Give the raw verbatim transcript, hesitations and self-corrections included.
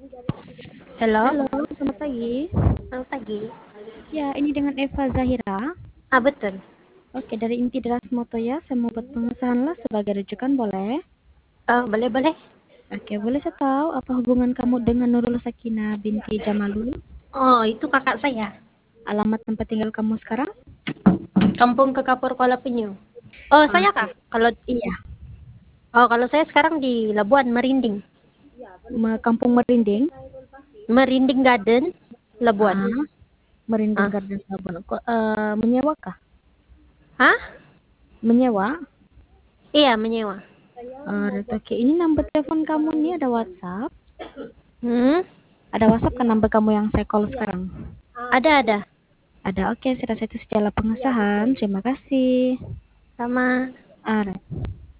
Halo, Halo, selamat pagi. selamat pagi. Ya, ini dengan Eva Zahira. Ah, betul. Oke, dari Inti Deras Moto ya. Saya mau buat pengesahan lah sebagai rujukan, boleh? Oh, boleh, boleh. Oke, boleh saya tahu apa hubungan kamu dengan Nurul Sakinah binti Jamalul? Oh, itu kakak saya. Alamat tempat tinggal kamu sekarang? Kampung Kekapur Kuala Penyu. Oh, saya Oke, kah? Kalau iya. oh, kalau saya sekarang di Labuan Merinding. Me- Kampung Merinding. Merinding Garden, Labuan. Ah, Merinding Ah. Garden Labuan. Kok eh, menyewa kah? Hah? Menyewa? Iya, menyewa. Eh, oke, ini nomor telepon kamu nih ada WhatsApp. Hmm? Ada WhatsApp kan nomor kamu yang saya call sekarang? Ada, ada. Ada, oke. Saya rasa itu segala pengesahan. Terima kasih. Sama. Alright.